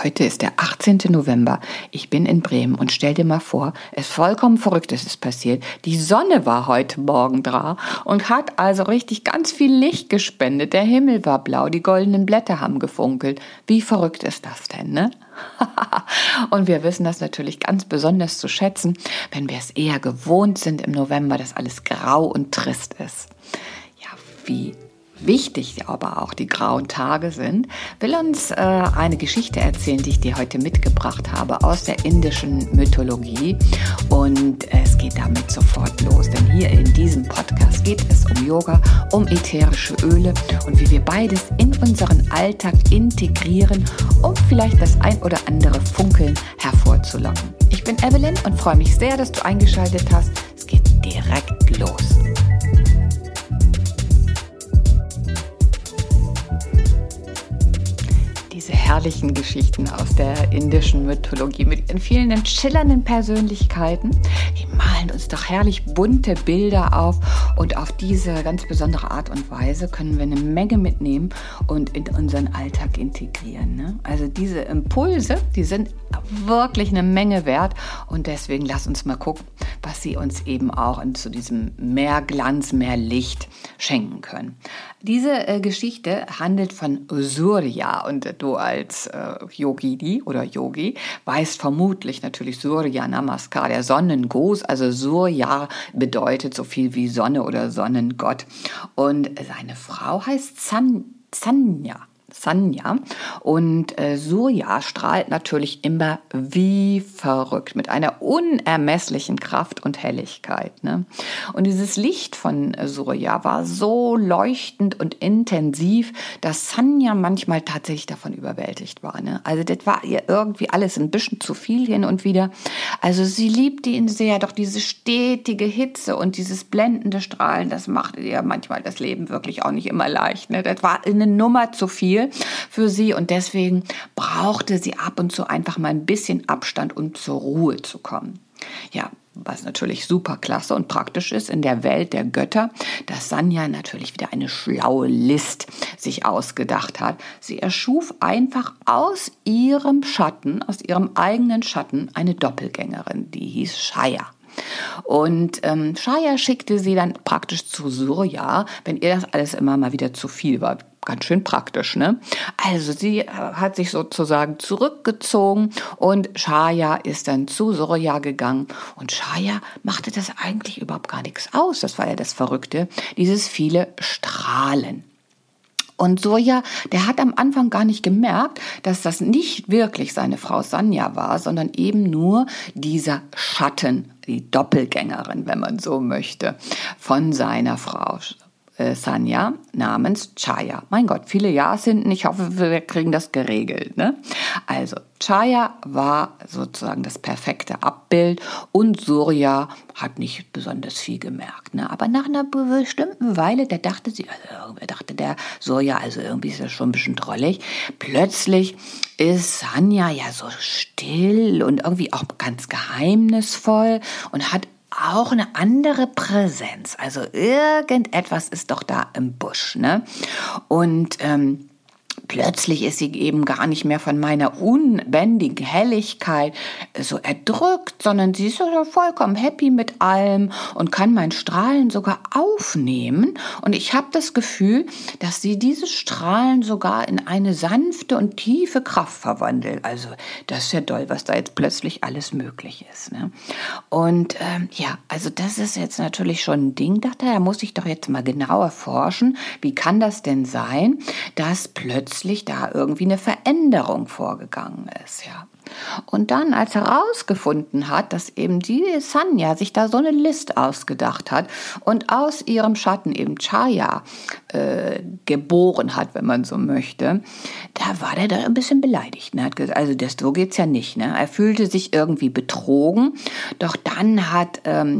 Heute ist der 18. November. Ich bin in Bremen und stell dir mal vor, es vollkommen Verrücktes ist passiert. Die Sonne war heute Morgen da und hat also richtig ganz viel Licht gespendet. Der Himmel war blau, die goldenen Blätter haben gefunkelt. Wie verrückt ist das denn, ne? Und wir wissen das natürlich ganz besonders zu schätzen, wenn wir es eher gewohnt sind im November, dass alles grau und trist ist. Ja, wie wichtig aber auch die grauen Tage sind, will uns eine Geschichte erzählen, die ich dir heute mitgebracht habe aus der indischen Mythologie. Und es geht damit sofort los, denn hier in diesem Podcast geht es um Yoga, um ätherische Öle und wie wir beides in unseren Alltag integrieren, um vielleicht das ein oder andere Funkeln hervorzulocken. Ich bin Evelyn und freue mich sehr, dass du eingeschaltet hast. Es geht direkt los. Diese herrlichen Geschichten aus der indischen Mythologie mit ihren vielen schillernden Persönlichkeiten, die malen uns doch herrlich bunte Bilder auf und auf diese ganz besondere Art und Weise können wir eine Menge mitnehmen und in unseren Alltag integrieren, ne? Also diese Impulse, die sind wirklich eine Menge wert und deswegen lass uns mal gucken, was sie uns eben auch zu diesem mehr Glanz, mehr Licht schenken können. Diese Geschichte handelt von Surya und du als Yogini oder Yogi weißt vermutlich natürlich Surya Namaskar, der Sonnengruß, also Surya bedeutet so viel wie Sonne oder Sonnengott und seine Frau heißt Sanya und Surya strahlt natürlich immer wie verrückt mit einer unermesslichen Kraft und Helligkeit, ne? Und dieses Licht von Surya war so leuchtend und intensiv, dass Sanya manchmal tatsächlich davon überwältigt war, ne? Also das war ihr irgendwie alles ein bisschen zu viel hin und wieder. Also sie liebte ihn sehr, doch diese stetige Hitze und dieses blendende Strahlen, das machte ihr manchmal das Leben wirklich auch nicht immer leicht, ne? Das war eine Nummer zu viel für sie und deswegen brauchte sie ab und zu einfach mal ein bisschen Abstand, um zur Ruhe zu kommen. Ja, was natürlich super klasse und praktisch ist in der Welt der Götter, dass Sanya natürlich wieder eine schlaue List sich ausgedacht hat. Sie erschuf einfach aus ihrem eigenen Schatten, eine Doppelgängerin, die hieß Shaya. Und Shaya schickte sie dann praktisch zu Surya, wenn ihr das alles immer mal wieder zu viel war. Ganz schön praktisch, ne? Also sie hat sich sozusagen zurückgezogen und Shaya ist dann zu Surya gegangen und Shaya machte das eigentlich überhaupt gar nichts aus. Das war ja das Verrückte, dieses viele Strahlen. Und Surya, der hat am Anfang gar nicht gemerkt, dass das nicht wirklich seine Frau Sanya war, sondern eben nur dieser Schatten, die Doppelgängerin, wenn man so möchte, von seiner Frau Sanya namens Chaya. Mein Gott, viele Ja's hinten. Ich hoffe, wir kriegen das geregelt, ne? Also Chaya war sozusagen das perfekte Abbild und Surya hat nicht besonders viel gemerkt, ne? Aber nach einer bestimmten Weile, der Surya, also irgendwie ist das schon ein bisschen drollig. Plötzlich ist Sanya ja so still und irgendwie auch ganz geheimnisvoll und hat auch eine andere Präsenz. Also irgendetwas ist doch da im Busch, ne? Und plötzlich ist sie eben gar nicht mehr von meiner unbändigen Helligkeit so erdrückt, sondern sie ist so vollkommen happy mit allem und kann mein Strahlen sogar aufnehmen. Und ich habe das Gefühl, dass sie dieses Strahlen sogar in eine sanfte und tiefe Kraft verwandelt. Also das ist ja toll, was da jetzt plötzlich alles möglich ist, ne? Und also das ist jetzt natürlich schon ein Ding. Dachte, da muss ich doch jetzt mal genauer forschen. Wie kann das denn sein, dass plötzlich da irgendwie eine Veränderung vorgegangen ist, ja. Und dann, als er herausgefunden hat, dass eben die Sanya sich da so eine List ausgedacht hat und aus ihrem Schatten eben Chaya geboren hat, wenn man so möchte, da war der da ein bisschen beleidigt. Ne? Hat gesagt, also so geht's ja nicht. Ne? Er fühlte sich irgendwie betrogen, doch dann hat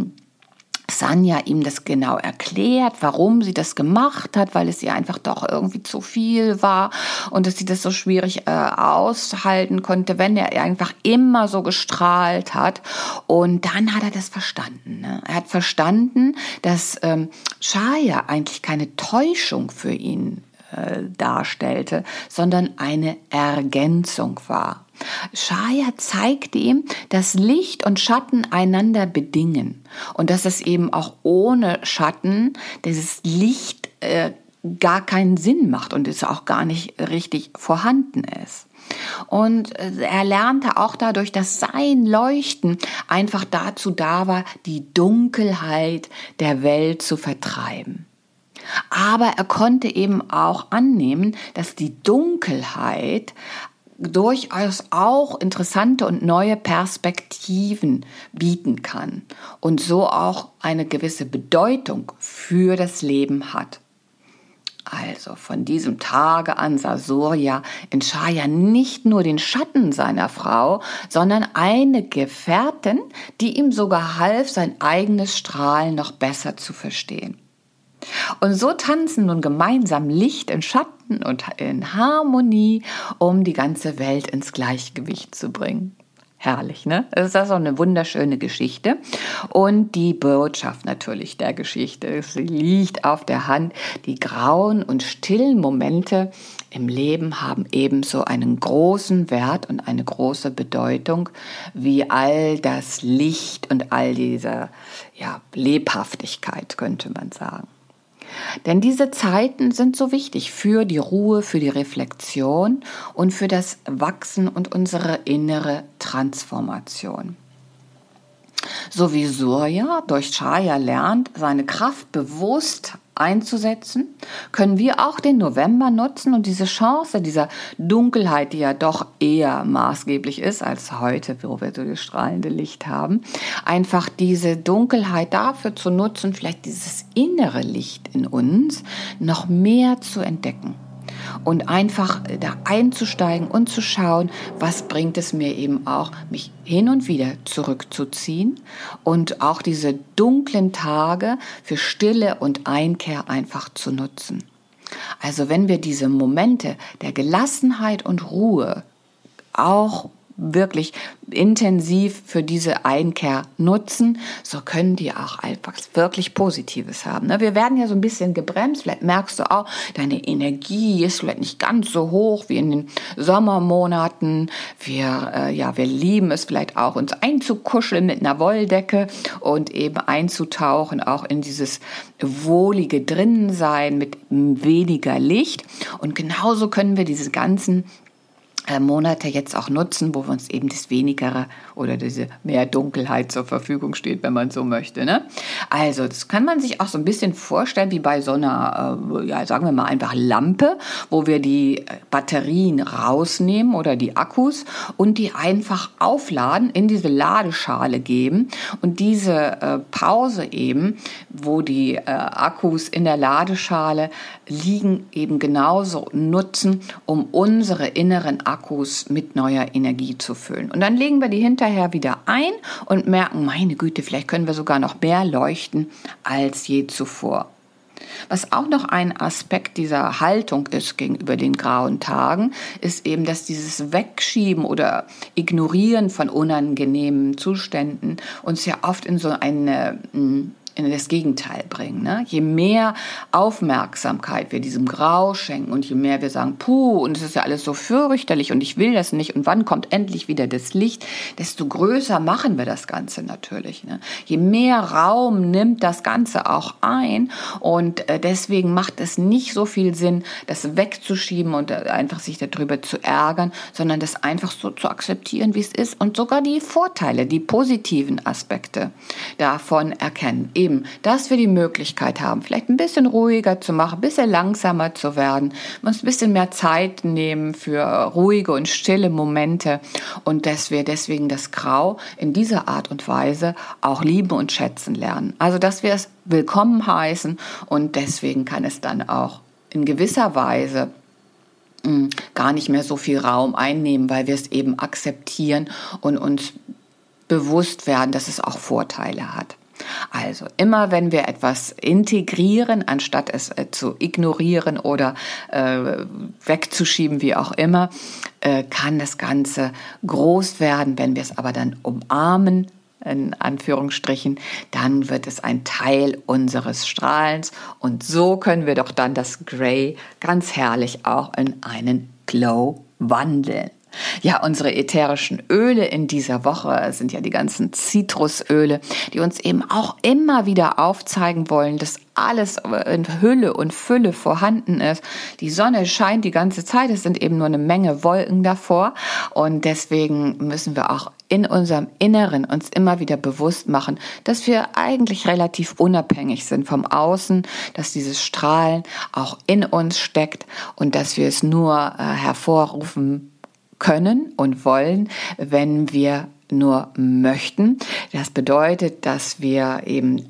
Sanya ihm das genau erklärt, warum sie das gemacht hat, weil es ihr einfach doch irgendwie zu viel war und dass sie das so schwierig aushalten konnte, wenn er einfach immer so gestrahlt hat. Und dann hat er das verstanden. Ne? Er hat verstanden, dass Chaya eigentlich keine Täuschung für ihn darstellte, sondern eine Ergänzung war. Shaya zeigt ihm, dass Licht und Schatten einander bedingen und dass es eben auch ohne Schatten dieses Licht gar keinen Sinn macht und es auch gar nicht richtig vorhanden ist. Und er lernte auch dadurch, dass sein Leuchten einfach dazu da war, die Dunkelheit der Welt zu vertreiben. Aber er konnte eben auch annehmen, dass die Dunkelheit durchaus auch interessante und neue Perspektiven bieten kann und so auch eine gewisse Bedeutung für das Leben hat. Also von diesem Tage an sah Surya in Shaya nicht nur den Schatten seiner Frau, sondern eine Gefährtin, die ihm sogar half, sein eigenes Strahlen noch besser zu verstehen. Und so tanzen nun gemeinsam Licht und Schatten und in Harmonie, um die ganze Welt ins Gleichgewicht zu bringen. Herrlich, ne? Das ist also eine wunderschöne Geschichte. Und die Botschaft natürlich der Geschichte, sie liegt auf der Hand. Die grauen und stillen Momente im Leben haben ebenso einen großen Wert und eine große Bedeutung wie all das Licht und all diese Lebhaftigkeit, könnte man sagen. Denn diese Zeiten sind so wichtig für die Ruhe, für die Reflexion und für das Wachsen und unsere innere Transformation. So wie Surya durch Shaya lernt, seine Kraft bewusst einzusetzen, können wir auch den November nutzen und diese Chance dieser Dunkelheit, die ja doch eher maßgeblich ist als heute, wo wir so das strahlende Licht haben, einfach diese Dunkelheit dafür zu nutzen, vielleicht dieses innere Licht in uns noch mehr zu entdecken. Und einfach da einzusteigen und zu schauen, was bringt es mir eben auch, mich hin und wieder zurückzuziehen und auch diese dunklen Tage für Stille und Einkehr einfach zu nutzen. Also wenn wir diese Momente der Gelassenheit und Ruhe auch wirklich intensiv für diese Einkehr nutzen, so können die auch einfach wirklich Positives haben. Wir werden ja so ein bisschen gebremst, vielleicht merkst du auch, deine Energie ist vielleicht nicht ganz so hoch wie in den Sommermonaten. Wir lieben es vielleicht auch, uns einzukuscheln mit einer Wolldecke und eben einzutauchen, auch in dieses wohlige Drinnensein mit weniger Licht. Und genauso können wir diese ganzen Monate jetzt auch nutzen, wo wir uns eben das Wenigere oder diese mehr Dunkelheit zur Verfügung steht, wenn man so möchte. Ne? Also das kann man sich auch so ein bisschen vorstellen wie bei so einer, sagen wir mal einfach Lampe, wo wir die Batterien rausnehmen oder die Akkus und die einfach aufladen, in diese Ladeschale geben und diese Pause eben, wo die Akkus in der Ladeschale liegen, eben genauso nutzen, um unsere inneren Akkus mit neuer Energie zu füllen. Und dann legen wir die hinterher wieder ein und merken, meine Güte, vielleicht können wir sogar noch mehr leuchten als je zuvor. Was auch noch ein Aspekt dieser Haltung ist gegenüber den grauen Tagen, ist eben, dass dieses Wegschieben oder Ignorieren von unangenehmen Zuständen uns ja oft in so in das Gegenteil bringen. Ne? Je mehr Aufmerksamkeit wir diesem Grau schenken und je mehr wir sagen, und es ist ja alles so fürchterlich und ich will das nicht und wann kommt endlich wieder das Licht, desto größer machen wir das Ganze natürlich. Ne? Je mehr Raum nimmt das Ganze auch ein und deswegen macht es nicht so viel Sinn, das wegzuschieben und einfach sich darüber zu ärgern, sondern das einfach so zu akzeptieren, wie es ist und sogar die Vorteile, die positiven Aspekte davon erkennen. Eben, dass wir die Möglichkeit haben, vielleicht ein bisschen ruhiger zu machen, ein bisschen langsamer zu werden, uns ein bisschen mehr Zeit nehmen für ruhige und stille Momente und dass wir deswegen das Grau in dieser Art und Weise auch lieben und schätzen lernen. Also, dass wir es willkommen heißen und deswegen kann es dann auch in gewisser Weise gar nicht mehr so viel Raum einnehmen, weil wir es eben akzeptieren und uns bewusst werden, dass es auch Vorteile hat. Also immer wenn wir etwas integrieren, anstatt es zu ignorieren oder wegzuschieben, wie auch immer, kann das Ganze groß werden. Wenn wir es aber dann umarmen, in Anführungsstrichen, dann wird es ein Teil unseres Strahlens und so können wir doch dann das Grey ganz herrlich auch in einen Glow wandeln. Ja, unsere ätherischen Öle in dieser Woche sind ja die ganzen Zitrusöle, die uns eben auch immer wieder aufzeigen wollen, dass alles in Hülle und Fülle vorhanden ist. Die Sonne scheint die ganze Zeit, es sind eben nur eine Menge Wolken davor und deswegen müssen wir auch in unserem Inneren uns immer wieder bewusst machen, dass wir eigentlich relativ unabhängig sind vom Außen, dass dieses Strahlen auch in uns steckt und dass wir es nur hervorrufen können und wollen, wenn wir nur möchten. Das bedeutet, dass wir eben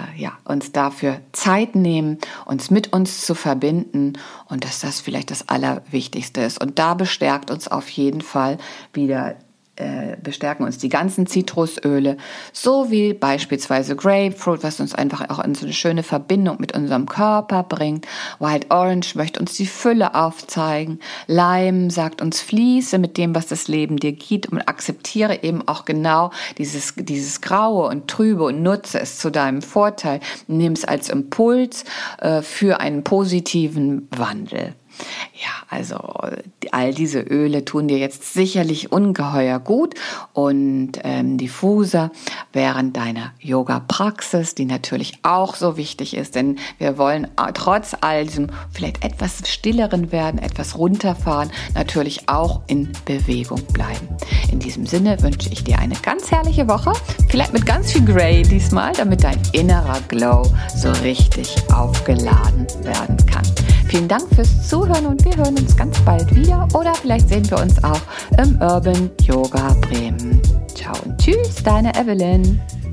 uns dafür Zeit nehmen, uns mit uns zu verbinden und dass das vielleicht das Allerwichtigste ist. Und da bestärkt uns auf jeden Fall wieder bestärken uns die ganzen Zitrusöle, so wie beispielsweise Grapefruit, was uns einfach auch in so eine schöne Verbindung mit unserem Körper bringt. Wild Orange möchte uns die Fülle aufzeigen. Lime sagt uns, fließe mit dem, was das Leben dir gibt und akzeptiere eben auch genau dieses Graue und Trübe und nutze es zu deinem Vorteil. Nimm es als Impuls für einen positiven Wandel. Ja, also all diese Öle tun dir jetzt sicherlich ungeheuer gut und Diffuser während deiner Yoga-Praxis, die natürlich auch so wichtig ist, denn wir wollen trotz all diesem vielleicht etwas stilleren werden, etwas runterfahren, natürlich auch in Bewegung bleiben. In diesem Sinne wünsche ich dir eine ganz herrliche Woche, vielleicht mit ganz viel Grey diesmal, damit dein innerer Glow so richtig aufgeladen werden kann. Vielen Dank fürs Zuhören und wir hören uns ganz bald wieder oder vielleicht sehen wir uns auch im Urban Yoga Bremen. Ciao und tschüss, deine Evelyn.